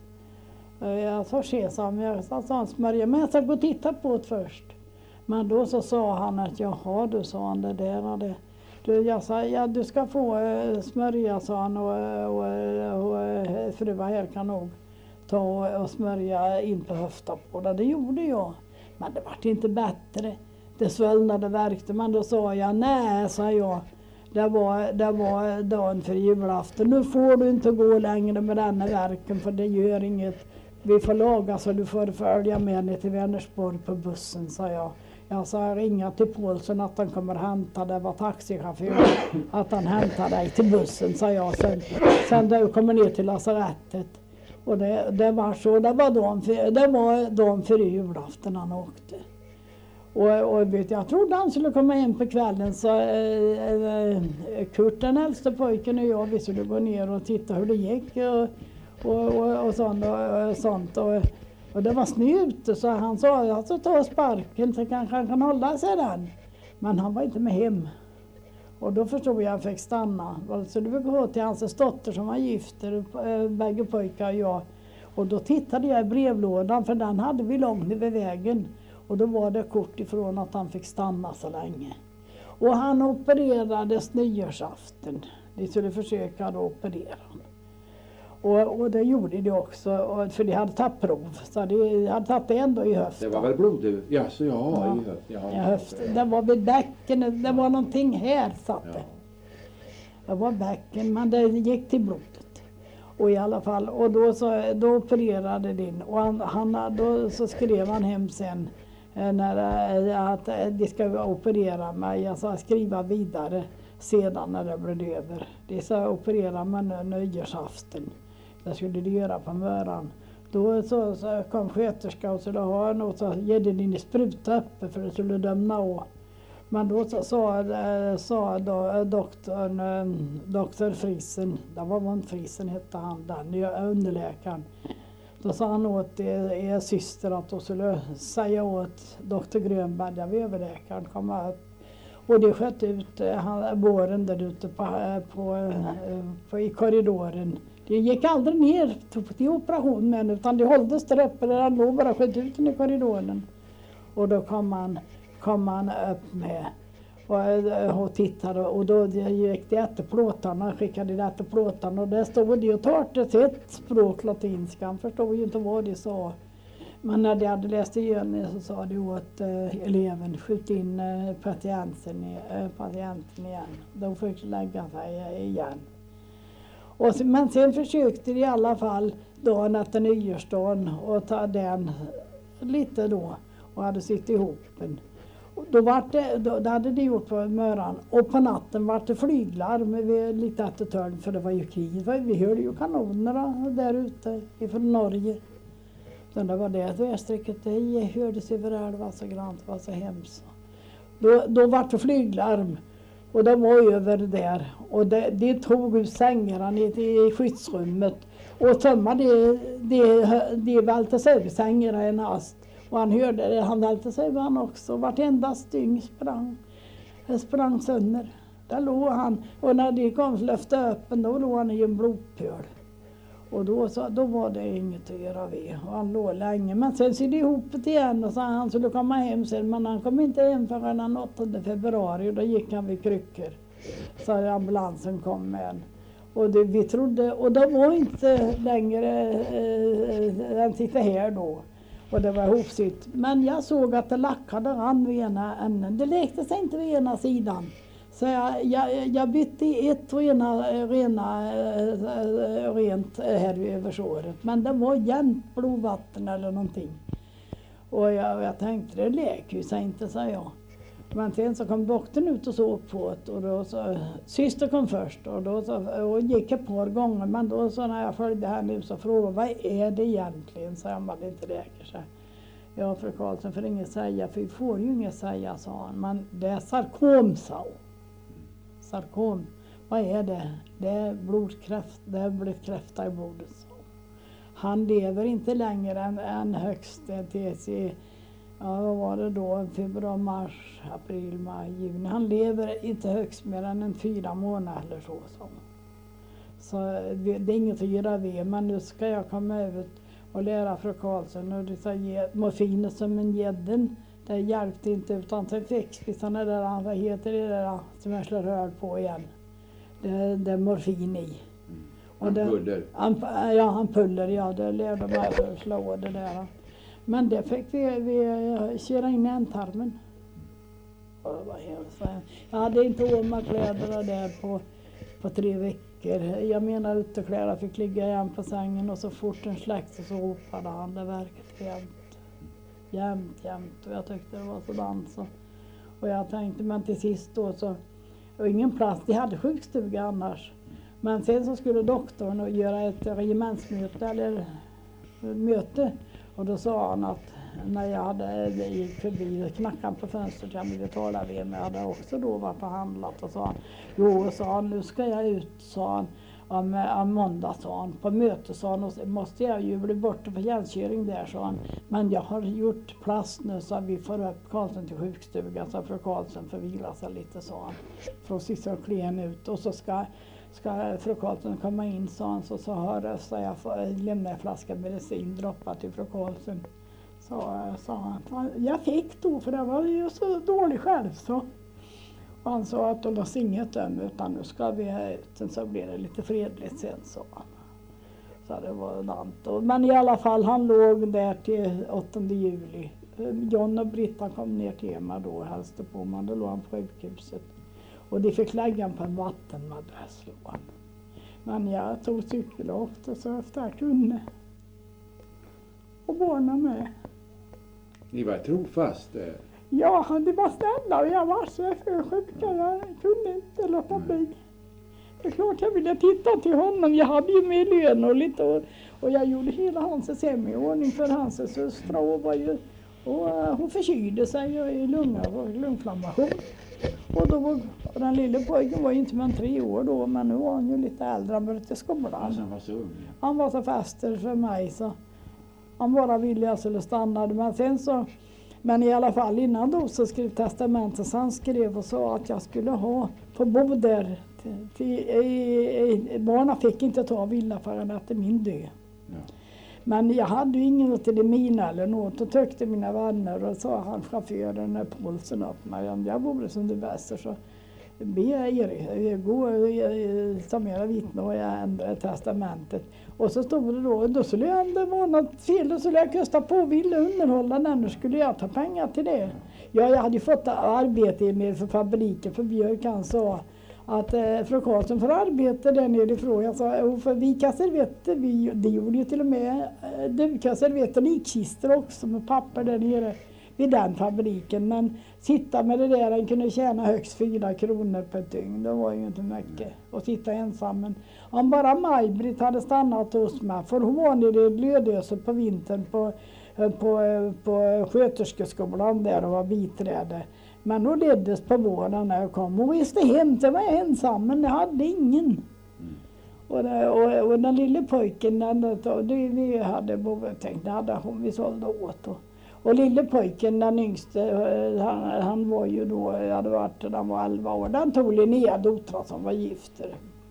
B: Jag sa, sesam, jag sa, han smörja, men jag ska gå och titta på det först. Men då så sa han att jaha, du, sa han, det där och det. Du, jag sa, ja, du ska få uh, smörja, sa han, och, och, och, och fruva här kan nog ta och, och smörja in på höften på det. Det gjorde jag. Men det var inte bättre. Det svällnade verkte, men då sa jag, nej, sa jag. Det var, det var dagen för julafton. Nu får du inte gå längre med denna verken, för det gör inget. Vi får laga så du får följa med ner till Vänersborg på bussen, sa jag. Jag sa, ringa till Paulsson att han kommer hämta, det var taxichaufför, att han hämtar dig till bussen, sa jag. Sen, sen du kommer ner till lasarettet. Och det, det var så, det var dagen för, det var dagen för julafton han åkte. Och, och vet, jag trodde han skulle komma hem på kvällen, så äh, Kurt, den äldste pojken, och jag, vi skulle gå ner och titta hur det gick och, och, och, och sånt. Och, och, sånt och, Och det var snö ute, så han sa att jag ta sparken så kanske han kan hålla sig den. Men han var inte med hem. Och då förstod jag att jag fick stanna. Så det fick gå till hans dotter som var gifter, bägge pojkar och jag. Och då tittade jag i brevlådan, för den hade vi långt över vägen. Och då var det kort ifrån att han fick stanna så länge. Och han opererades nyårsafton. De skulle försöka då operera. Och, och det gjorde de också, och, för de hade tagit prov. Så de hade tagit det ändå i höften.
A: Det var väl blod? Ja, så ja,
B: ja,
A: i höften. Ja,
B: i höften. Det var vid bäcken, det var någonting här satt det. Ja. Det var bäcken, men det gick till blodet. Och i alla fall, och då, så, då opererade de. Och han, han, då så skrev han hem sen när, att de ska operera mig. Jag sa skriva vidare sedan när det blev över. De sa operera med nyårsafton. Det skulle de göra på morgonen. Då så, så kom sköterska och skulle ha något, så gällde de spruta uppe för det skulle dömna av. Men då så, sa, sa då, doktorn, doktor Friesen, det var Von Friesen hette han, den underläkaren. Då sa han åt er syster att de skulle säga åt doktor Grönberg, där vi överläkaren, komma upp. Och det sköt ut han, båren där ute på, på, på, i korridoren. Det gick aldrig ner till operation med, utan det hålldes där uppe där han låg, bara sköt ut i korridoren. Och då kom han, kom han upp med och, och tittade, och då gick det efter plåtarna, skickade det efter plåtarna, och där stod det och talade sitt språk, latinska. Han förstod ju inte vad de sa. Men när de hade läst igenom så sa de åt eh, eleven skjut in eh, patienten, i, eh, patienten igen. De fick lägga sig igen. Och sen, men sen försökte de i alla fall dagen efter nyårsdagen och ta den lite då och hade sitt ihop. Och då, var det, då, då hade de gjort på morgonen och på natten var det flyglarm lite efter tölv för det var ju krig. Vi hörde ju kanonerna där ute ifrån Norge. Så det var det tvärsträcket, det hördes överallt, det var så grant, det var så hemskt. Då, då var det flyglarm och de var över där och de, de tog ut sängarna ner till skyddsrummet och tömma de, de, de välte sig över sängarna i en hast. Och han hörde det, han välte sig över han också, vartenda styng sprang, sprang sönder. Där låg han och när de kom lyfte öppen då låg han i en blodpöl. Och då, så, då var det inget att göra vid. Och han låg länge. Men sen sydde ihop det igen och sa han skulle komma hem sen. Men han kom inte hem förrän den åttonde februari. Och då gick han vid kryckor. Så ambulansen kom med en. Och det, vi trodde, och de var inte längre äh, än sitter här då. Och det var ihopsytt. Men jag såg att det lackade han vid ena änden. Det läkte sig inte vid ena sidan. Så jag, jag, jag bytte ett rena, rena, äh, rent här över såret. Men det var jämnt blodvatten eller någonting. Och jag, jag tänkte det läker ju sig inte, sa jag. Men sen så kom doktorn ut och såg på det. Och då så, syster kom först och, då så, och gick ett par gånger. Men då så när jag följde henne ut så frågade vad är det egentligen? Så jag det inte läker sig. Ja, fru Karlsson får inget säga för vi får ju inget säga, sa han. Men det är sarkom, sa hon. Sarkom, vad är det? Det är blodkräft, det är blivit kräfta i blodet. Så. Han lever inte längre än, än högst till sig, ja vad var det då, februari, mars, april, maj, juni. Han lever inte högst mer än en fyra månader eller så. Så, så det, det är inget att göra vid, men nu ska jag komma ut och lära fru Karlsson och det sa morfiner som en gädden. Det hjälpte inte utan sen fick vi sådana där, vad heter det där som jag slår rör på igen. Det, det är morfin i.
A: Mm.
B: Och det,
A: puller?
B: Han, ja, han puller, ja det lärde mig att slå det där. Men det fick vi, vi köra in i ändtarmen. Och det var hemskt. Jag hade inte åmarkläder där på, på tre veckor. Jag menar utekläder fick ligga igen på sängen och så fort den släckte så ropade han, det verkade jämt. Jämt, jämt. Och jag tyckte det var sådant så. Och jag tänkte, men till sist då så, och ingen plats, de hade sjukstuga annars. Men sen så skulle doktorn göra ett regementsmöte eller möte. Och då sa han att när jag hade gick förbi och knackade på fönstret, jag ville tala med mig, jag hade också då varit och handlat och sa han, jo, sa han, nu ska jag ut, sa han. Om, om måndag, sa han, på möte, sa han, och måste jag ju bli borta på tjänstgöring där, sa han. Men jag har gjort plats nu så vi får upp Karlsson till sjukstugan så fru Karlsson får vila sig lite, sa han. För att sitta och klen ut och så ska, ska fru Karlsson komma in, sa han, så, så har så jag får lämna en flaska medicin, droppa till fru Karlsson. Så sa han, jag fick då för det var ju så dålig själv så. Och han sa att det var inget än utan nu ska vi här ut. Sen så blir det lite fredligt sen, sa han. Så det var dant. Men i alla fall han låg där till åttonde juli. John och Britta kom ner till mig då och hälsade på mig. Då låg han på sjukhuset. Och de fick lägga honom på en vattenmadrass, låg han. Men jag tog cykel och åkte så efter jag kunde. Och barnen med.
A: Ni var trofast?
B: Ja, det var snälla och jag var så för sjuk. Jag kunde inte låta bli. Det är klart jag ville titta till honom. Jag hade ju med lön och lite och, och jag gjorde hela hans hem i ordning för hans systrar. Och, var ju, och uh, hon förkylde sig i lungor och lungflammation. Och, då var, och den lille pojken var ju inte mer än tre år då, men nu var han ju lite äldre. Han började till skolan.
A: Alltså, han var så ung.
B: Han var så faster för mig så han bara ville jag skulle stanna. Men sen så Men i alla fall innan då så skrev testamentet, så han skrev och sa att jag skulle ha få bo där. Till, till, i, i, barnen fick inte ta villa förrän efter min död. Ja. Men jag hade ju ingen till det mina eller något och tyckte mina vänner och sa han chauffören när polsen upp mig om jag vore som det bästa så be Erik gå som era vittne och jag ändrade testamentet. Och så stod det då, då skulle jag, det var något fel, då skulle jag kosta på och ville underhålla den, då skulle jag ta pengar till det. Ja, jag hade ju fått arbete med för fabriken, för Björk han sa att eh, fru Karlsson får arbete där nerifrån. Jag sa, och för vika servetter, vi, det gjorde ju till och med eh, duka servetter och likkistor också med papper där nere vid den fabriken. Men sitta med det där, han kunde tjäna högst fyra kronor per dygn, det var ju inte mycket. Och sitta ensam. Men om bara Maj-Britt hade stannat hos mig, för hon var nere i Lödöse på vintern på, på, på sköterskeskolan där och var biträde. Men hon leddes på våren när jag kom. Hon reste hem till mig ensam, men jag hade ingen. Mm. Och, det, och, och den lille pojken, den, det, vi hade tänkt, det hade hon, vi sålde åt. Och, och lille pojken, den yngste, han, han var ju då, jag hade varit, han var elva år. Den tog Linnea Dotra som var gifter.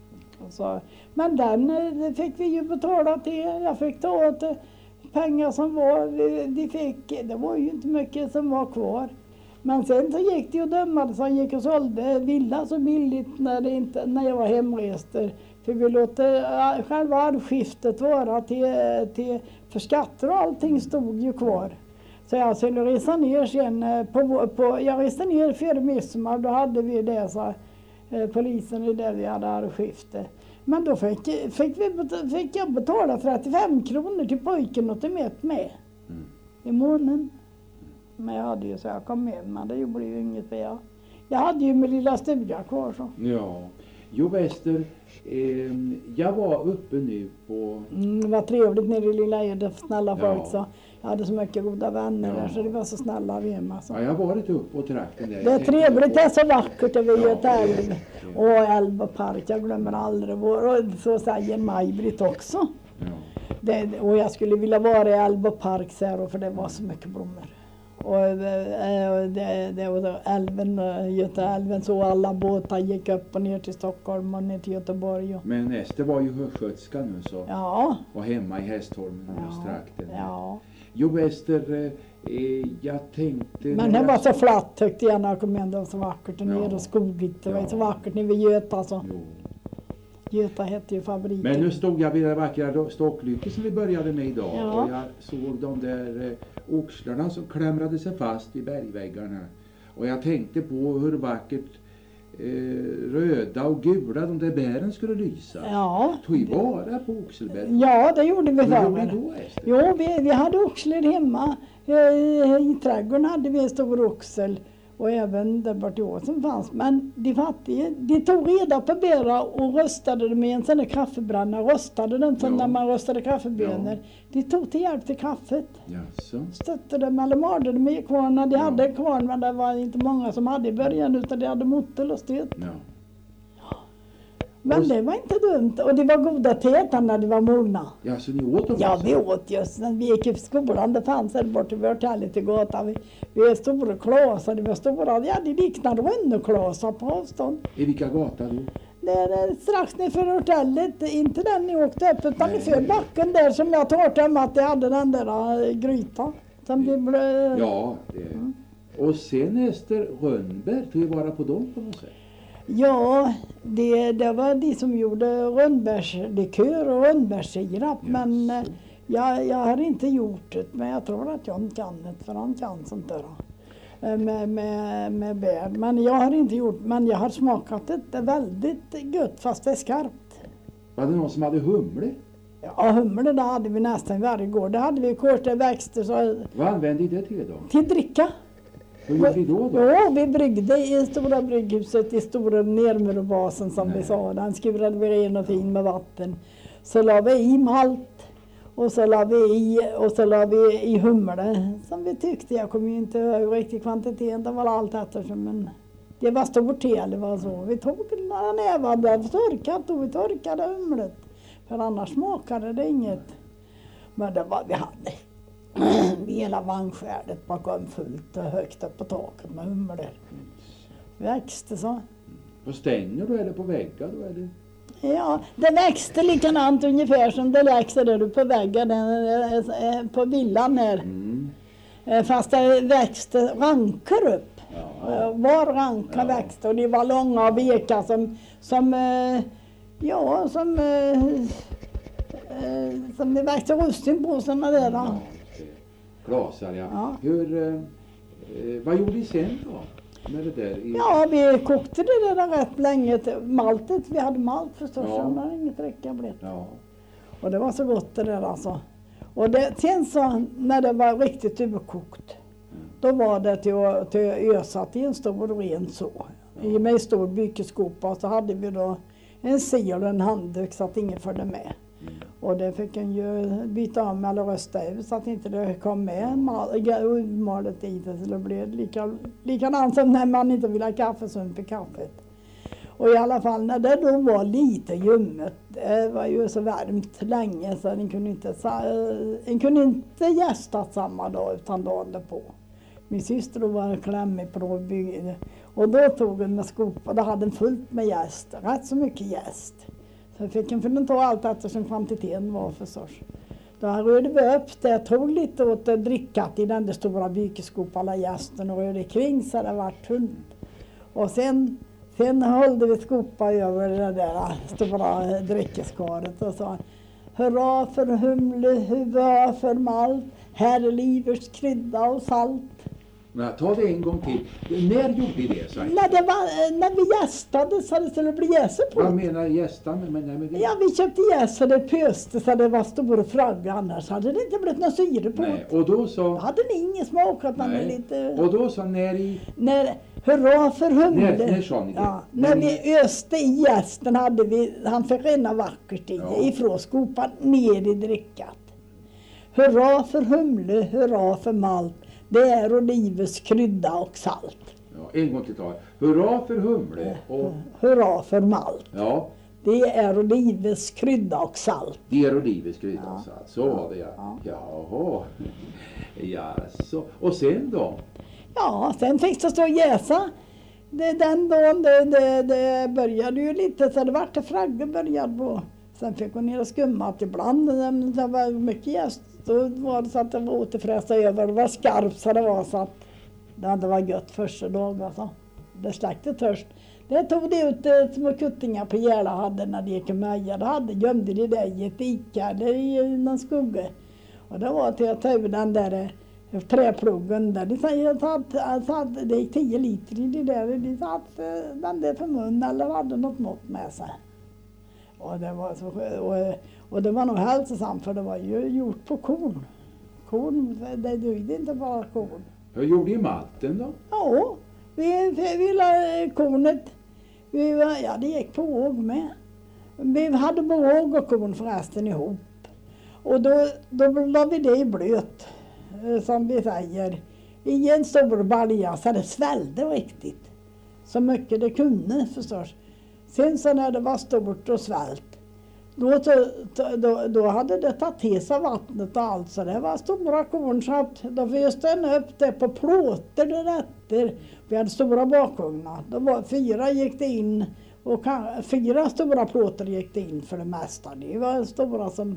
B: Så, men den fick vi ju betala till. Jag fick ta åt pengar som var, de fick, det var ju inte mycket som var kvar. Men sen så gick det och dömade, så han gick och sålde villa så billigt när, det inte, när jag var hemrester. För vi låter själva arvskiftet vara till, till, för skatter och allting stod ju kvar. Så jag skulle resa ner sen, på, på, jag reste ner före midsommar, då hade vi det, så eh, polisen är där vi hade arvskifte. Men då fick, fick, vi, fick jag betala trettiofem kronor till pojken och till mig med mm. i månaden. Men jag hade ju så jag kom med, men det gjorde ju inget mer. Jag hade ju min lilla stuga kvar så.
A: Ja. Jo, Ester, eh, jag var uppe nu på...
B: Mm, det var trevligt nere i Lilla Ede, snälla
A: ja.
B: folk så. Jag hade så mycket goda vänner ja. där så det var så snälla vi hemma. Så.
A: Ja, jag har varit uppe på trakten där.
B: Det är trevligt, det är så vackert över
A: ja,
B: Göta älv. Och älv och park, jag glömmer aldrig vår. Och så säger Maj-Britt också. Ja. Det, och jag skulle vilja vara i älv och park så här, för det var så mycket blommor. Och det, det var älven, Götaälven, så alla båtar gick upp och ner till Stockholm och ner till Göteborg. Och...
A: Men Ester var ju skötska nu så.
B: Ja.
A: Var hemma i Hästholmen och ja. Strakten.
B: Ja.
A: Jo, Ester, eh, jag tänkte...
B: Men det var så flatt tyckte jag när jag kom in, det var så vackert och ja. ner och skogigt. Det var ja. så vackert nere vid Göta så. Jo. Göta hette ju fabriken.
A: Men nu stod jag vid det vackra stocklycke som vi började med idag.
B: Ja.
A: Och jag såg de där eh, oxlarna som klämrade sig fast vid bergväggarna. Och jag tänkte på hur vackert eh, röda och gula de där bären skulle lysa.
B: Ja.
A: Tog vi vara på oxelbären?
B: Ja, det gjorde vi.
A: Hur gjorde då, Ester?
B: Jo, vi, vi hade oxlar hemma. I, I trädgården hade vi en stor oxel. Och även där bort i åsen fanns. Men de fattiga, de tog reda på bära och röstade dem i en sån där kaffebränna. Röstade den som ja. när man röstade kaffebönor. Ja. De tog till hjälp till kaffet.
A: Jaså.
B: Stötte dem eller malde dem i kvarnar. De ja. hade kvarn, men det var inte många som hade i början, utan de hade mottel och stöt. Ja. Men det var inte dumt. Och det var goda tetar när de var mogna.
A: Ja, så ni åt dem?
B: Ja, vi åt just när vi gick i skolan. Det fanns här borta vid hotellet i gatan. Vi, vi är stora klasar. Det var stora. Ja, det liknade rönneklasar på avstånd.
A: I vilka gata då?
B: Det är strax nerför hotellet. Inte den ni åkte upp, utan i för backen där som jag tog om att jag hade den där äh, grytan. Som det blev...
A: Ja, det. Mm. Och sen Ester Rönnberg, tog vi vara på dem på något sätt?
B: Ja, det, det var de som gjorde rönnbärslikör och rönnbärssirap. Yes. Men eh, jag, jag har inte gjort det, men jag tror att John kan det, för han kan sånt där eh, med, med, med bär. Men jag har inte gjort, men jag har smakat det. Det är väldigt gott fast det är skarpt.
A: Var det någon som hade humle?
B: Ja, humle det hade vi nästan varje gård. Det hade vi korta växter. Så...
A: Vad använde ni det till då?
B: Till dricka.
A: Vad gjorde vi då då?
B: Ja, vi bryggde i stora brygghuset i stora nermurobasen som Nej. vi sa. Den skurade vi ren och fin med vatten. Så la vi i malt och så la vi i, och så la vi i humle som vi tyckte. Jag kommer ju inte ihåg riktigt kvantiteten, det var allt eftersom. Men det var stort te, det var så. Vi tog några nävar där torkat och vi torkade humlet. För annars smakade det inget. Men det var vi hade. Hela vagnskärdet bakom fullt och högt upp på taket med humlor. Växte så.
A: På stänger då eller på väggar då? Eller?
B: Ja, det växte likadant ungefär som det växer där på väggen på villan här. Mm. Fast det växte rankor upp.
A: Ja.
B: Var ranka
A: Ja.
B: växter och de var långa och veka som, som eh, ja, som, eh, eh, som det växte russin på sådana där.
A: Ja, klasar, ja.
B: Ja.
A: Hur, eh, eh, vad gjorde ni sen då? Med det där i...
B: Ja, vi kokte det där rätt länge. Maltet, vi hade malt förstås,
A: Ja.
B: så det hade inget räcka blivit.
A: Ja.
B: Och det var så gott det där alltså. Och det, sen så, när det var riktigt överkokt, då var det till att, till att ösa till en stor ren så. I med en stor bykeskopa, och så hade vi då en sil och en handduk så att ingen följde med.
A: Mm.
B: Och det fick en ju byta om eller rösta ut så att inte det kom med mal, malet i det. Så det blev lika, likadant som när man inte ville ha kaffesump i kaffet. Och i alla fall när det då var lite ljummet, det var ju så varmt länge så en kunde inte, en kunde inte gästa samma dag utan dagen på. Min syster då var klämmig på bygget och då tog en med skopa, då hade en fullt med gäst, rätt så mycket gäst. Så fick en för ta allt eftersom kvantiteten var för sorts. Då rörde vi upp det, tog lite åt drickat i den där stora bykeskopan alla gästen och rörde kring så det var tunt. Och sen Sen höll vi skopa över det där stora drickeskaret och sa hurra för humle, hurra för malt, här är livets krydda och salt.
A: Men, ta det en gång till. När gjorde ni det? Så?
B: När, det var, när vi gästade så det skulle bli jäser på.
A: Vad menar gästarna med, med det?
B: Ja, vi köpte jäser, det pöste så det var stor fragga, annars hade det inte blivit någon syre på.
A: Nej, och då så...
B: Då hade ni ingen smak att man är lite...
A: Och då så när i...
B: När, hurra för humle.
A: När, när sa ni det?
B: Ja, när
A: Men...
B: vi öste i gästen hade vi, han fick rinna vackert i,
A: Ja.
B: ifrån skopan ner i drickat. Hurra för humle, hurra för malt, det är olivets krydda och salt.
A: Ja, en gång till tal. Hurra för humle och...
B: Hurra för malt,
A: Ja,
B: det är olivets krydda och salt.
A: det är olivets krydda
B: Ja.
A: och salt. Så var det, ja.
B: Ja.
A: Jaha. Ja, så. Och sen då?
B: Ja, sen fick det stå och jäsa. Det, den dagen det, det, det började ju lite så det vart det fragge började på. Sen fick hon ner och skummat ibland. Det var mycket jäst. Då var det så att det var återfräsa över. Det var skarpt så det var så att det hade varit gött första dagen. Alltså. Det släckte törst. Det tog det ut eh, små kuttingar på Gärla hade när det gick och mejade. Hade gömde det där i ett dike eller i någon skugga. Och det var till att ta ur den där eh, träpluggen där. De säger att, att, att det gick tio liter i det där. De sa att eh, den där för mun eller hade något mått med sig. Och det var, så, och, och det var nog hälsosamt för det var ju gjort på korn. Korn, det döjde inte bara korn.
A: Hur gjorde ni malten då?
B: Ja, vi, vi, vi la kornet, vi, var- ja det gick på åg med. Vi hade båg och korn förresten ihop. Och då, då la vi det i blöt, eh, som vi säger, i en stor balja så det svällde riktigt. Så mycket det kunde förstås. Sen så när det var stort och svällt, då, så- så- då, då hade det tagit till sig vattnet och allt så det var stora korn så att då föste den upp det på plåter där efter. Vi hade stora bakugnar. Då var, fyra gick det in och kan, fyra stora plåter gick det in för det mesta. Det var stora som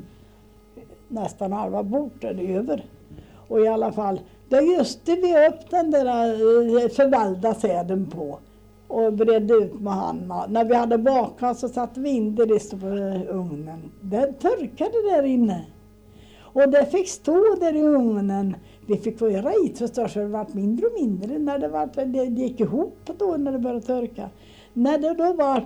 B: nästan halva bordet över. Och i alla fall, då göste vi upp den där eh, förvällda säden på och bredde ut med handen. När vi hade bakat så satte vi in det i stora ugnen. Den torkade där inne. Och det fick stå där i ugnen. Vi fick röra i förstås, för det var mindre och mindre när det, var, det gick ihop då när det började torka. När det då var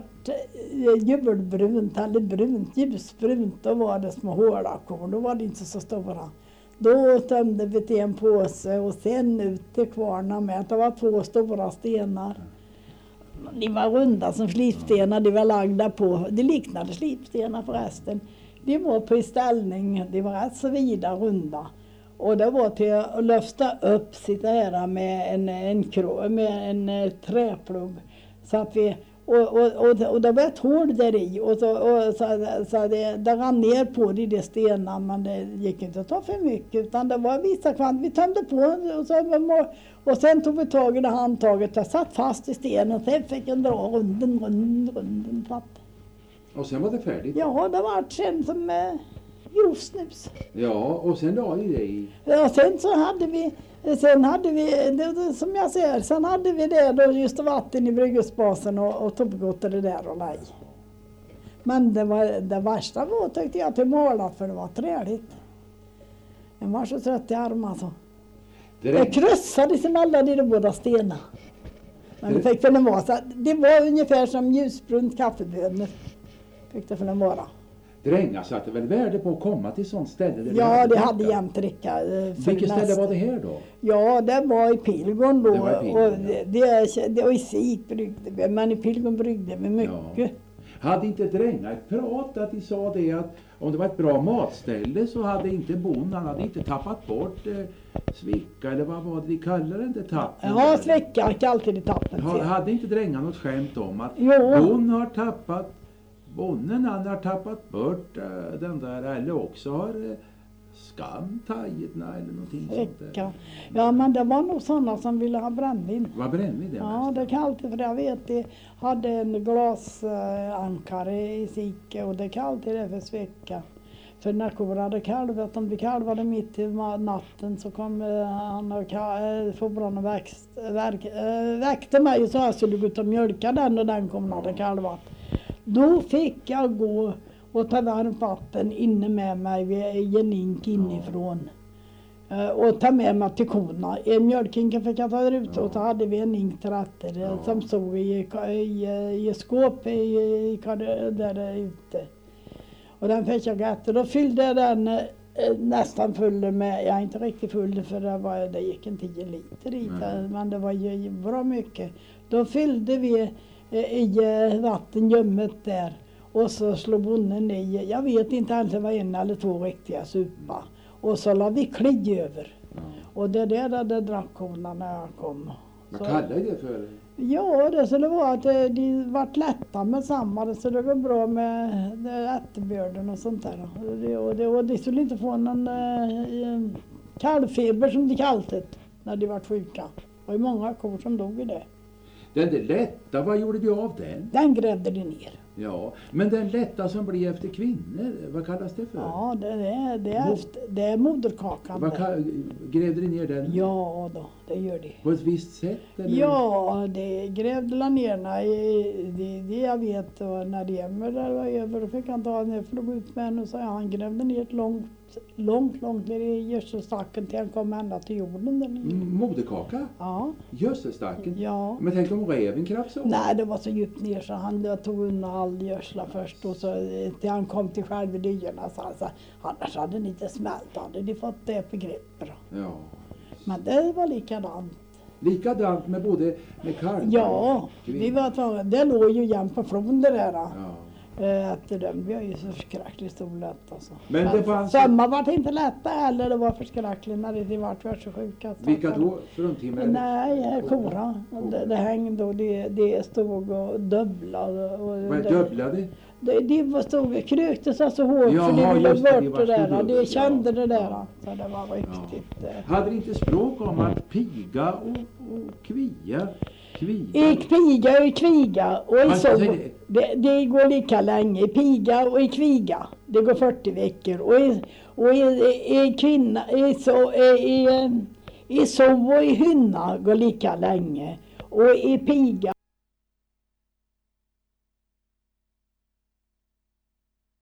B: julbrunt eller brunt, ljusbrunt, då var det små hårda korn. Då var det inte så stora. Då tömde vi till en påse och sen ut till kvarna med. Det var två stora stenar. De var runda som slipstenar, de var lagda på. De liknade slipstenar förresten. De var på i ställning, de var rätt så vida runda. Och det var till att lyfta upp sitt ära med en, en, krå, med en eh, träplugg. Så att vi, och, och, och, och det var ett hål där i och så, och så, så det, det rann ner på de där stenarna, men det gick inte att ta för mycket utan det var vissa kvant. Vi tömde på och, så, och sen tog vi tag i det handtaget och satt fast i stenen och sen fick en dra runden, runden, runden.
A: Och sen var det färdigt?
B: Ja, det var sen som... Eh, Grov snus.
A: Ja, och sen la ni det i...
B: Ja, sen så hade vi, sen hade vi, det, det, som jag säger, sen hade vi det då just vatten i brygghusbasen och, och tog det där och la i. Men det, var, det värsta var tyckte jag till måla för det var träligt. Jag var så trött i armarna så.
A: Det,
B: Det krossades emellan de båda stenarna. Men det fick för den vara så, det var ungefär som ljusbrunt kaffebönor. Fick det för den vara.
A: Drängar satte väl värde på att komma till sånt ställe? Där
B: Ja, det
A: dricka.
B: hade jämt dricka. eh, för
A: Vilket ställe
B: nästa-
A: var det här då?
B: Ja, det var i Pilgern då.
A: Det var i Pilgern,
B: och
A: ja.
B: det, det, det, och i Sik bryggde vi, men i Pilgern bryggde vi mycket.
A: Hade inte drängar pratat att de sa det att om det var ett bra matställe så hade inte bon, han hade inte tappat bort eh, svicka eller vad var det de kallade den där tappen?
B: Ja,
A: där?
B: släcka gick alltid i tappen.
A: Ha, hade inte drängar något skämt om att
B: Jo.
A: bon har tappat, bonnen han har tappat bort eh, den där, eller också har eh, skam tajetna eller någonting sånt där.
B: Släcka. Ja, men det var nog sådana som ville ha brännvin.
A: Vad brännvin det
B: Ja,
A: mest?
B: det kan alltid, för jag vet, de hade en glasankare i Sike och det kan alltid det för svecka. För när kor hade kalvat, om de kalvade mitt i ma- natten så kom eh, han och ka- eh, farbrorn och växt, verk, eh, väckte mig och sa att jag skulle gå ut och mjölka den och den kom och hade kalvat. Då fick jag gå och ta varmt vatten inne med mig vid en hink inifrån. Eh, och ta med mig till korna. En mjölkhinken fick jag ta där ute och så hade vi en hink till rätter
A: Ja.
B: som stod i, i, i skåp i, i, i, där ute. Och den fick jag äta. Då fyllde jag den eh, nästan full med, jag är inte riktigt full för det, var, det gick en tio liter i det,
A: Mm.
B: men det var ju bra mycket. Då fyllde vi eh, i eh, vatten ljummet där och så slog bonden i, jag vet inte ens det var en eller två riktiga supa. Och så la vi kli över.
A: Ja.
B: Och det där där det drack korna när jag kom.
A: Vad
B: Så-
A: kallar det för?
B: Ja, det skulle vara att eh, de vart lätta med samma, så det går bra med eh, ättebörden och sånt där. Och det, och, det, och de skulle inte få någon eh, kalvfeber som de kallade det när de vart sjuka. Det var ju många kor som dog i det.
A: Den där lätta, vad gjorde du av den?
B: Den grävde de ner.
A: Ja, men den lätta som blir efter kvinnor, vad kallas det för?
B: Ja, det, det, är, det, är,
A: Mo-
B: efter, det är moderkakan.
A: Vad
B: det.
A: kall- grävde ni ner den
B: Ja då, det gör de.
A: på ett visst sätt? Eller?
B: Ja, det grävde la ner när det, det jag vet och när det jämmer där var över, då fick han ta ner, flög ut med henne och så han grävde ner ett långt, långt, långt ner i gödselstacken till han kom ända till jorden där nere.
A: Mm, moderkaka?
B: Ja,
A: Gödselstacken?
B: ja.
A: Men tänk om räven krafsade av?
B: Nej, det var så djupt ner så han tog undan all gödsla först och så eh, till han kom till själva dyerna så han sa, annars hade ni inte smält, hade ni fått det på grepp bra.
A: Ja.
B: Men det var likadant.
A: Likadant med både med kalvar
B: Ja,
A: och kvinnor.
B: vi var tvungna, det låg ju jämt på floden det där.
A: Ja.
B: Eh, Efter den blev ju så förskräckligt stor lätt alltså.
A: Men det fanns-
B: Samma var inte lätta heller, det var förskräckligt när de vart så sjuka.
A: Vilka då? Fruntimmer?
B: Nej, kora. Det, det hängde och det, det stod och dubblade. Och
A: Vad är
B: det,
A: dubblade?
B: det, de stod krökte sig så hårt
A: Jaha,
B: för de ville
A: just det, de
B: bort
A: var
B: det
A: så
B: där.
A: dubbel,
B: De kände
A: ja.
B: det där.
A: Ja.
B: Så det var riktigt. eh,
A: Hade ni inte språk om att piga och, och kvia? Kviga?
B: I piga och i kviga och i
A: Alltså,
B: så,
A: det-
B: det, det går lika länge. I piga och i kviga. Det går fyrtio veckor. Och i, och i, i, i kvinna, i, så, i, i, i sov och i hynna går lika länge. Och i piga